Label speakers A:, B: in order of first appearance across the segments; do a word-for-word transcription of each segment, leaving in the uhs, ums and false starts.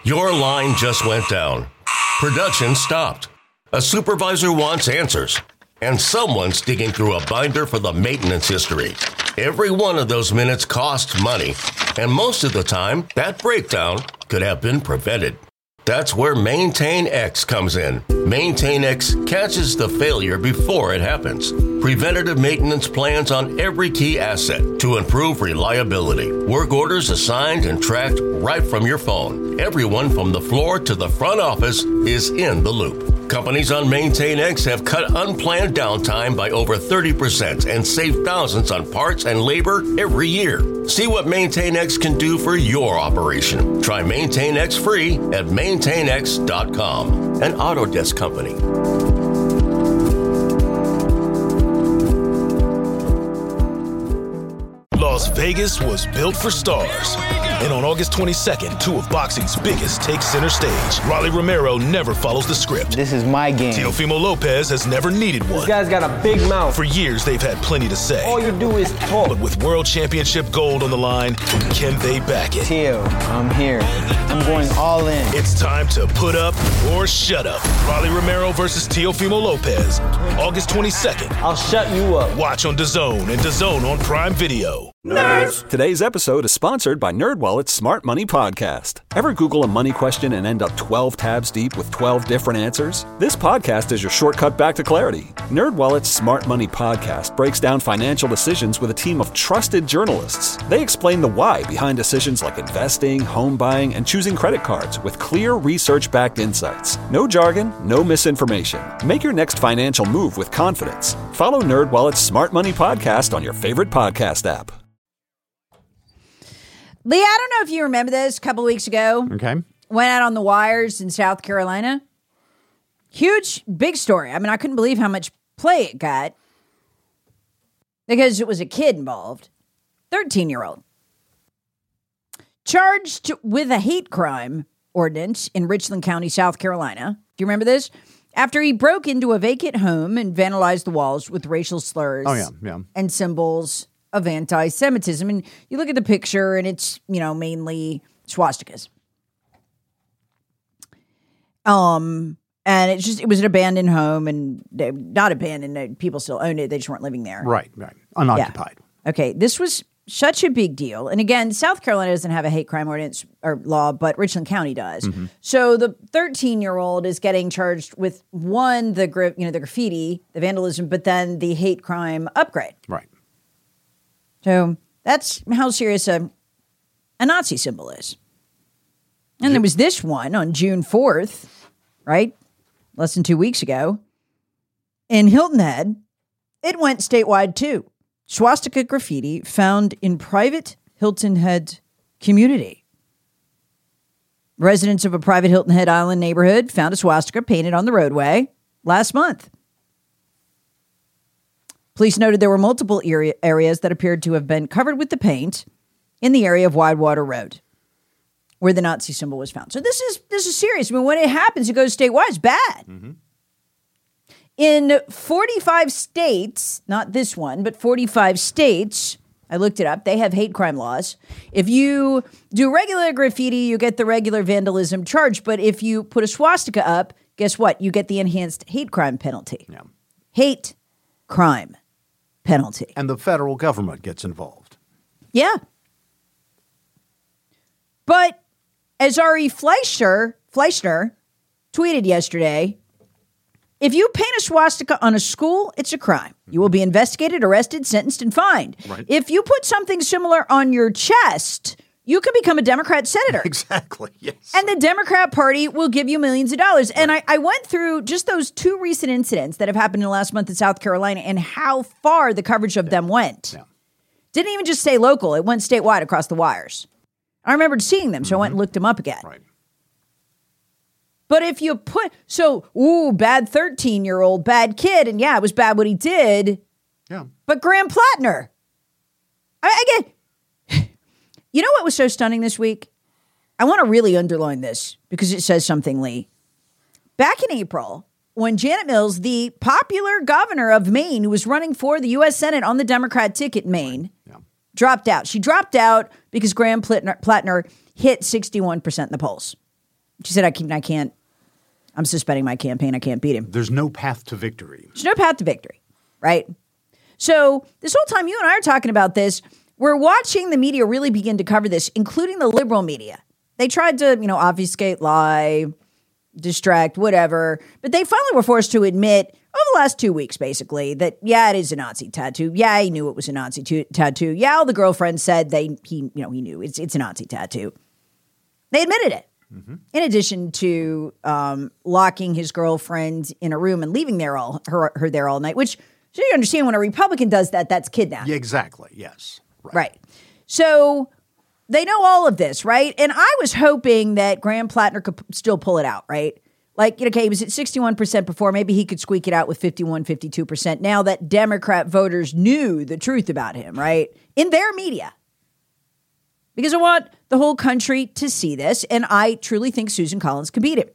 A: Your line just went down. Production stopped. A supervisor wants answers. And someone's digging through a binder for the maintenance history. Every one of those minutes costs money. And most of the time, that breakdown could have been prevented. That's where MaintainX comes in. MaintainX catches the failure before it happens. Preventative maintenance plans on every key asset to improve reliability. Work orders assigned and tracked right from your phone. Everyone from the floor to the front office is in the loop. Companies on MaintainX have cut unplanned downtime by over thirty percent and saved thousands on parts and labor every year. See what MaintainX can do for your operation. Try MaintainX free at maintain x dot com, an Autodesk company.
B: Las Vegas was built for stars. And on August twenty-second, two of boxing's biggest take center stage. Rolly Romero never follows the script.
C: This is my game.
B: Teofimo Lopez has never needed one.
C: This guy's got a big mouth.
B: For years, they've had plenty to say.
C: All you do is talk.
B: But with World Championship gold on the line, can they back it?
C: Teo, I'm here. I'm going all in.
B: It's time to put up or shut up. Rolly Romero versus Teofimo Lopez. August twenty-second.
C: I'll shut you up.
B: Watch on DAZN and DAZN on Prime Video.
D: Nerds! Today's episode is sponsored by NerdWallet's Smart Money Podcast. Ever Google a money question and end up twelve tabs deep with twelve different answers? This podcast is your shortcut back to clarity. NerdWallet's Smart Money Podcast breaks down financial decisions with a team of trusted journalists. They explain the why behind decisions like investing, home buying, and choosing credit cards with clear research-backed insights. No jargon, no misinformation. Make your next financial move with confidence. Follow NerdWallet's Smart Money Podcast on your favorite podcast app.
E: Lee, I don't know if you remember this a couple of weeks ago.
F: Okay.
E: Went out on the wires in South Carolina. Huge, big story. I mean, I couldn't believe how much play it got because it was a kid involved, thirteen-year-old. Charged with a hate crime ordinance in Richland County, South Carolina. Do you remember this? After he broke into a vacant home and vandalized the walls with racial slurs
F: oh, yeah, yeah.
E: and symbols of anti-Semitism. And you look at the picture and it's, you know, mainly swastikas. Um, and it's just, it was an abandoned home and they, not abandoned, people still owned it. They just weren't living there.
F: Right, right. Unoccupied.
E: Yeah. Okay. This was such a big deal. And again, South Carolina doesn't have a hate crime ordinance or law, but Richland County does. Mm-hmm. So the thirteen-year-old is getting charged with one, the gra- you know, the graffiti, the vandalism, but then the hate crime upgrade.
F: Right.
E: So that's how serious a, a Nazi symbol is. And there was this one on June fourth, right? Less than two weeks ago. In Hilton Head, it went statewide too. Swastika graffiti found in private Hilton Head community. Residents of a private Hilton Head Island neighborhood found a swastika painted on the roadway last month. Police noted there were multiple area, areas that appeared to have been covered with the paint in the area of Widewater Road, where the Nazi symbol was found. So this is this is serious. I mean, when it happens, it goes statewide. It's bad. Mm-hmm. In forty-five states, not this one, but forty-five states, I looked it up, they have hate crime laws. If you do regular graffiti, you get the regular vandalism charge. But if you put a swastika up, guess what? You get the enhanced hate crime penalty.
F: Yeah.
E: Hate crime penalty.
F: And the federal government gets involved.
E: Yeah. But as Ari Fleischer, Fleischner tweeted yesterday, if you paint a swastika on a school, it's a crime. You will be investigated, arrested, sentenced, and fined.
F: Right.
E: If you put something similar on your chest, you can become a Democrat senator.
F: Exactly, yes.
E: And the Democrat Party will give you millions of dollars. Right. And I, I went through just those two recent incidents that have happened in the last month in South Carolina and how far the coverage of yeah. them went. Yeah. Didn't even just say local. It went statewide across the wires. I remembered seeing them, so mm-hmm. I went and looked them up again.
F: Right.
E: But if you put, so, ooh, bad thirteen-year-old, bad kid, and yeah, it was bad what he did.
F: Yeah.
E: But Graham Plattner, I, I get, you know what was so stunning this week? I want to really underline this because it says something, Lee. Back in April, when Janet Mills, the popular governor of Maine, who was running for the U S Senate on the Democrat ticket in Maine, yeah. dropped out. She dropped out because Graham Plattner, Plattner hit sixty-one percent in the polls. She said, I, can, I can't, I'm suspending my campaign. I can't beat him.
F: There's no path to victory.
E: There's no path to victory, right? So this whole time you and I are talking about this, we're watching the media really begin to cover this, including the liberal media. They tried to, you know, obfuscate, lie, distract, whatever. But they finally were forced to admit over the last two weeks, basically, that, yeah, it is a Nazi tattoo. Yeah, he knew it was a Nazi t- tattoo. Yeah, all the girlfriends said they, he, you know, he knew it's it's a Nazi tattoo. They admitted it. Mm-hmm. In addition to um, locking his girlfriend in a room and leaving there all her, her there all night, which, so you understand, when a Republican does that, that's kidnapping.
F: Yeah, exactly. Yes.
E: Right. right. So they know all of this, right? And I was hoping that Graham Plattner could p- still pull it out, right? Like, okay, he was at sixty-one percent before. Maybe he could squeak it out with fifty-one, fifty-two percent now that Democrat voters knew the truth about him, right? In their media. Because I want the whole country to see this, and I truly think Susan Collins can beat him.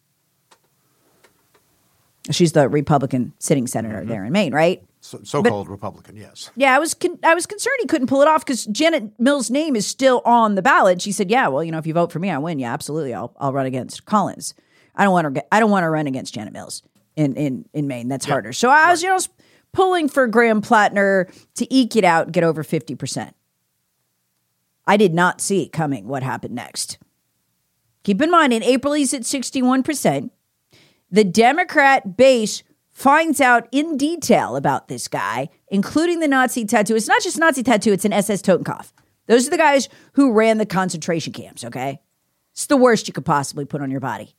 E: She's the Republican sitting senator mm-hmm. there in Maine, right?
F: So, so-called but, Republican, yes.
E: Yeah, I was con- I was concerned he couldn't pull it off because Janet Mills' name is still on the ballot. She said, "Yeah, well, you know, if you vote for me, I win. Yeah, absolutely, I'll I'll run against Collins. I don't want to I don't want to run against Janet Mills in in, in Maine. That's yeah. harder." So I was, right. you know, pulling for Graham Plattner to eke it out and get over fifty percent. I did not see it coming. What happened next? Keep in mind, in April he's at sixty-one percent. The Democrat base finds out in detail about this guy, including the Nazi tattoo. It's not just Nazi tattoo, it's an S S Totenkopf. Those are the guys who ran the concentration camps, okay? It's the worst you could possibly put on your body.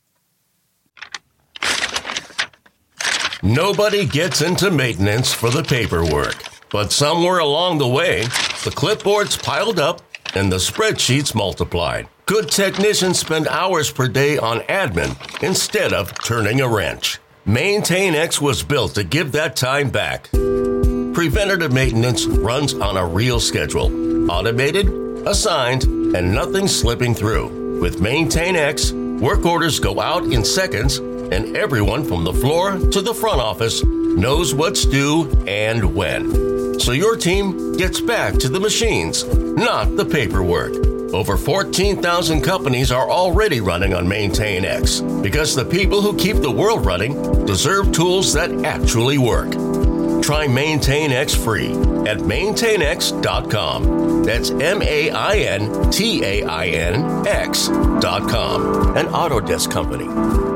A: Nobody gets into maintenance for the paperwork, but somewhere along the way, the clipboards piled up and the spreadsheets multiplied. Good technicians spend hours per day on admin instead of turning a wrench. MaintainX was built to give that time back. Preventative maintenance runs on a real schedule. Automated, assigned, and nothing slipping through. With MaintainX, work orders go out in seconds, and everyone from the floor to the front office knows what's due and when. So your team gets back to the machines, not the paperwork. Over fourteen thousand companies are already running on MaintainX because the people who keep the world running deserve tools that actually work. Try MaintainX free at maintain x dot com. That's M A I N T A I N X dot com. An Autodesk company.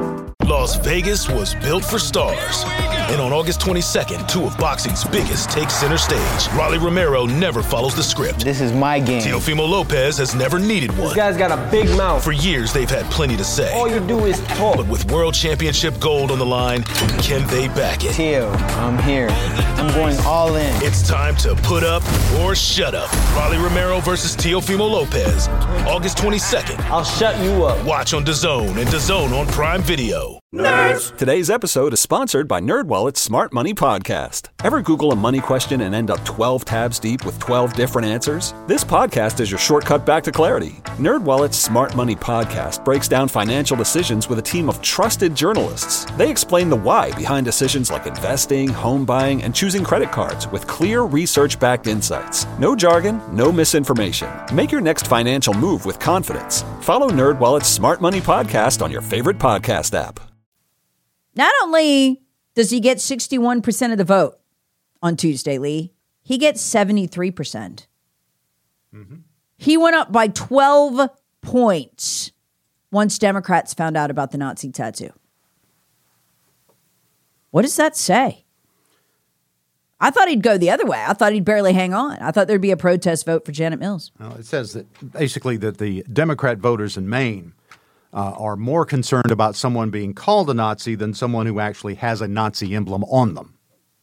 B: Las Vegas was built for stars. And on August twenty-second, two of boxing's biggest take center stage. Rolly Romero never follows the script.
C: This is my game.
B: Teofimo Lopez has never needed one.
C: This guy's got a big mouth.
B: For years, they've had plenty to say.
C: All you do is talk.
B: But with world championship gold on the line, can they back it?
C: Teo, I'm here. I'm going all in.
B: It's time to put up or shut up. Rolly Romero versus Teofimo Lopez. August twenty-second.
C: I'll shut you up.
B: Watch on DAZN and DAZN on Prime Video.
D: Nerds! Today's episode is sponsored by NerdWallet's Smart Money Podcast. Ever Google a money question and end up twelve tabs deep with twelve different answers? This podcast is your shortcut back to clarity. NerdWallet's Smart Money Podcast breaks down financial decisions with a team of trusted journalists. They explain the why behind decisions like investing, home buying, and choosing credit cards with clear research-backed insights. No jargon, no misinformation. Make your next financial move with confidence. Follow NerdWallet's Smart Money Podcast on your favorite podcast app.
E: Not only does he get sixty-one percent of the vote on Tuesday, Lee, he gets seventy-three percent. Mm-hmm. He went up by twelve points once Democrats found out about the Nazi tattoo. What does that say? I thought he'd go the other way. I thought he'd barely hang on. I thought there'd be a protest vote for Janet Mills.
F: Well, it says that basically that the Democrat voters in Maine Uh, are more concerned about someone being called a Nazi than someone who actually has a Nazi emblem on them.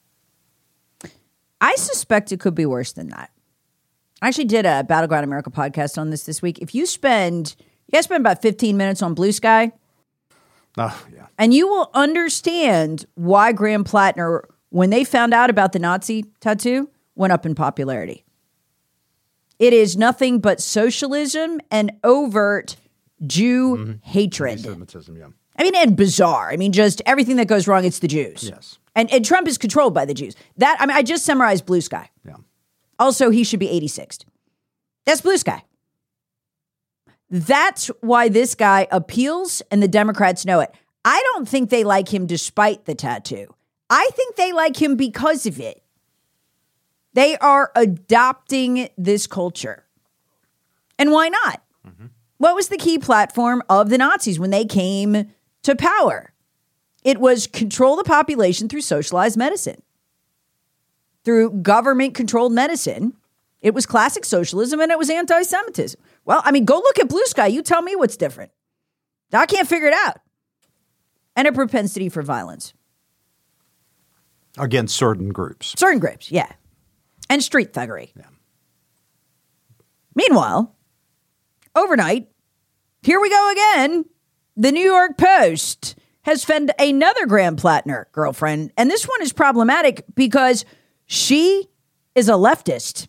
E: I suspect it could be worse than that. I actually did a Battleground America podcast on this this week. If you spend, you guys spend about fifteen minutes on Blue Sky,
F: oh, yeah.
E: and you will understand why Graham Plattner, when they found out about the Nazi tattoo, went up in popularity. It is nothing but socialism and overt Jew mm-hmm. hatred.
F: Anti-Semitism, yeah.
E: I mean, and bizarre. I mean, just everything that goes wrong, it's the Jews.
F: Yes.
E: And, and Trump is controlled by the Jews. That, I mean, I just summarized Blue Sky.
F: Yeah.
E: Also, he should be eighty-sixth. That's Blue Sky. That's why this guy appeals, and the Democrats know it. I don't think they like him despite the tattoo. I think they like him because of it. They are adopting this culture. And why not? Mm-hmm. What was the key platform of the Nazis when they came to power? It was control the population through socialized medicine. Through government-controlled medicine. It was classic socialism and it was anti-Semitism. Well, I mean, go look at Blue Sky. You tell me what's different. I can't figure it out. And a propensity for violence.
F: Against certain groups.
E: Certain groups, yeah. And street thuggery.
F: Yeah.
E: Meanwhile, overnight, here we go again. The New York Post has found another Graham Plattner girlfriend. And this one is problematic because she is a leftist.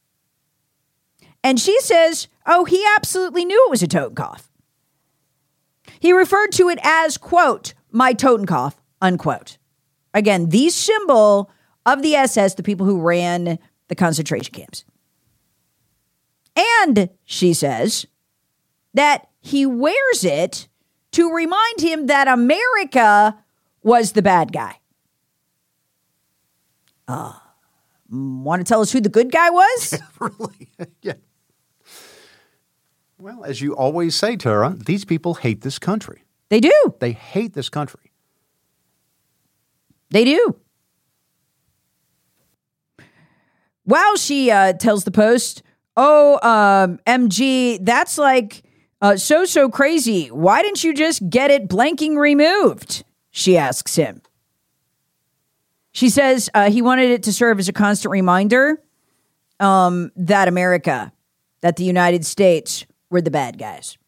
E: And she says, oh, he absolutely knew it was a Totenkopf. He referred to it as, quote, my Totenkopf, unquote. Again, the symbol of the S S, the people who ran the concentration camps. And she says that he wears it to remind him that America was the bad guy. Uh, want to tell us who the good guy was?
F: Really? Yeah. Well, as you always say, Tara, these people hate this country.
E: They do.
F: They hate this country.
E: They do. Wow, she uh, tells the Post, oh, um, M G, that's like uh, so, so crazy. Why didn't you just get it blanking removed? She asks him. She says uh, he wanted it to serve as a constant reminder um, that America, that the United States were the bad guys.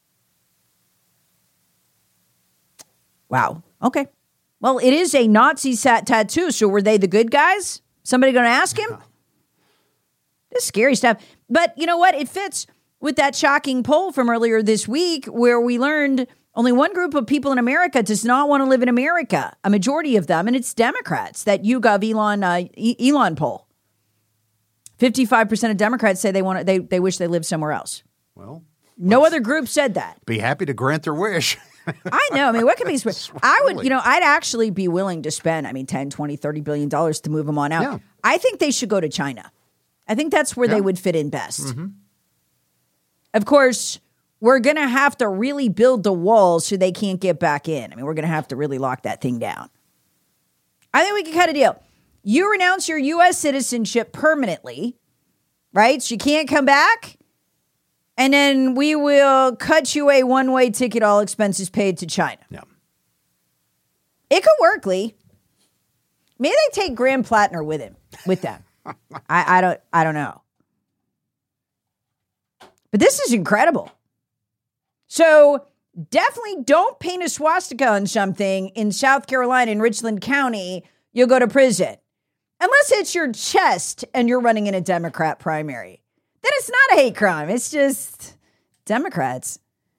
E: Wow. Okay. Well, it is a Nazi sat tattoo, so were they the good guys? Somebody going to ask him? This is scary stuff. But you know what? It fits with that shocking poll from earlier this week where we learned only one group of people in America does not want to live in America. A majority of them, and it's Democrats, that YouGov Elon uh, e- Elon poll. fifty-five percent of Democrats say they want to, they they wish they lived somewhere else.
F: Well,
E: no other group said that.
F: Be happy to grant their wish.
E: I know. I mean, what could be? I would, you know, I'd actually be willing to spend, I mean, ten, twenty, thirty billion dollars to move them on out.
F: Yeah.
E: I think they should go to China. I think that's where
F: yeah.
E: they would fit in best.
F: Mm-hmm.
E: Of course, we're going to have to really build the walls so they can't get back in. I mean, we're going to have to really lock that thing down. I think we can cut a deal. You renounce your U S citizenship permanently, right? So you can't come back. And then we will cut you a one-way ticket, all expenses paid to China.
F: Yeah.
E: It could work, Lee. Maybe they take Graham Plattner with him, with them. I, I don't I don't know. But this is incredible. So definitely don't paint a swastika on something in South Carolina, in Richland County. You'll go to prison. Unless it's your chest and you're running in a Democrat primary. Then it's not a hate crime. It's just Democrats.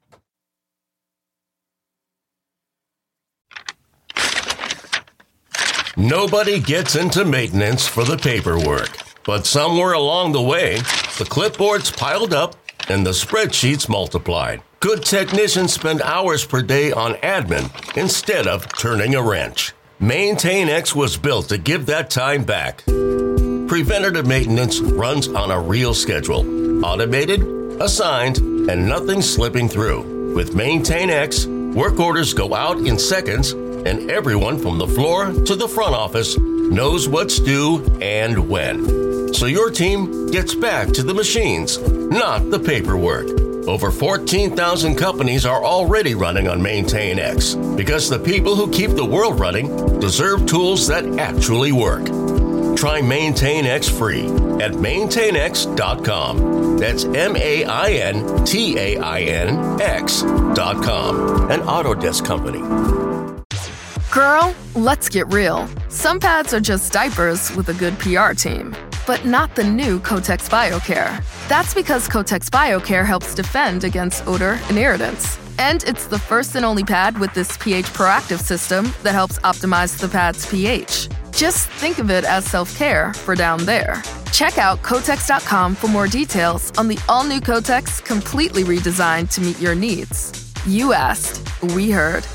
A: Nobody gets into maintenance for the paperwork. But somewhere along the way, the clipboards piled up and the spreadsheets multiplied. Good technicians spend hours per day on admin instead of turning a wrench. MaintainX was built to give that time back. Preventative maintenance runs on a real schedule. Automated, assigned, and nothing slipping through. With MaintainX, work orders go out in seconds, and everyone from the floor to the front office knows what's due and when. So your team gets back to the machines, not the paperwork. Over fourteen thousand companies are already running on MaintainX because the people who keep the world running deserve tools that actually work. Try MaintainX free at maintain x dot com. That's M A I N T A I N X dot com. An Autodesk company.
G: Girl, let's get real. Some pads are just diapers with a good P R team. But not the new Kotex BioCare. That's because Kotex BioCare helps defend against odor and irritants. And it's the first and only pad with this pH proactive system that helps optimize the pad's pH. Just think of it as self-care for down there. Check out Kotex dot com for more details on the all-new Kotex, completely redesigned to meet your needs. You asked, we heard.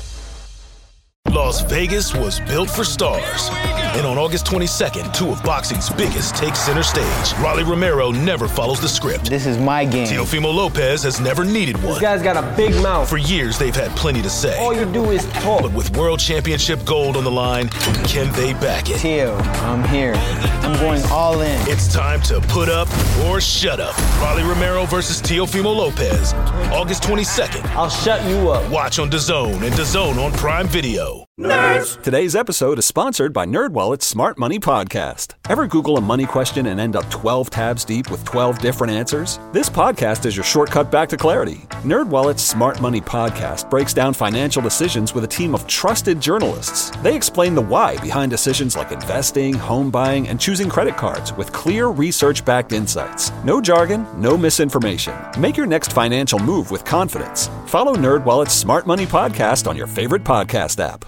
B: Las Vegas was built for stars. And on August twenty-second, two of boxing's biggest take center stage. Rolly Romero never follows the script.
C: This is my game.
B: Teofimo Lopez has never needed one.
C: This guy's got a big mouth.
B: For years, they've had plenty to say.
C: All you do is talk.
B: But with world championship gold on the line, can they back it?
C: Teo, I'm here. I'm going all in.
B: It's time to put up or shut up. Rolly Romero versus Teofimo Lopez, August twenty-second.
C: I'll shut you up.
B: Watch on DAZN and DAZN on Prime Video.
D: Nerds! Today's episode is sponsored by NerdWallet's Smart Money Podcast. Ever Google a money question and end up twelve tabs deep with twelve different answers? This podcast is your shortcut back to clarity. NerdWallet's Smart Money Podcast breaks down financial decisions with a team of trusted journalists. They explain the why behind decisions like investing, home buying, and choosing credit cards with clear research-backed insights. No jargon, no misinformation. Make your next financial move with confidence. Follow NerdWallet's Smart Money Podcast on your favorite podcast app.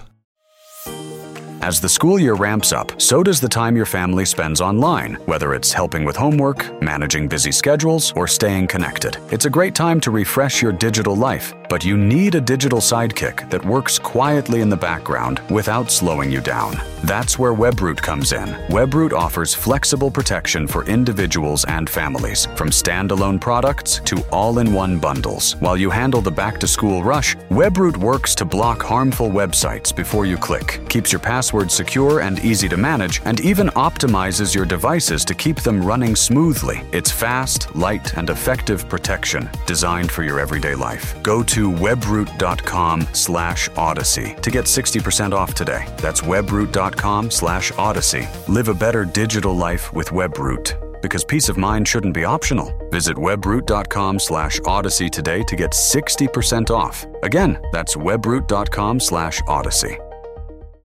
H: As the school year ramps up, so does the time your family spends online, whether it's helping with homework, managing busy schedules, or staying connected. It's a great time to refresh your digital life, but you need a digital sidekick that works quietly in the background without slowing you down. That's where Webroot comes in. Webroot offers flexible protection for individuals and families, from standalone products to all-in-one bundles. While you handle the back-to-school rush, Webroot works to block harmful websites before you click, keeps your password secure and easy to manage, and even optimizes your devices to keep them running smoothly. It's fast, light, and effective protection designed for your everyday life. Go to webroot.com slash odyssey to get sixty percent off today. That's webroot.com slash odyssey. Live a better digital life with Webroot, because peace of mind shouldn't be optional. Visit webroot.com slash odyssey today to get sixty percent off. Again, that's webroot.com slash odyssey.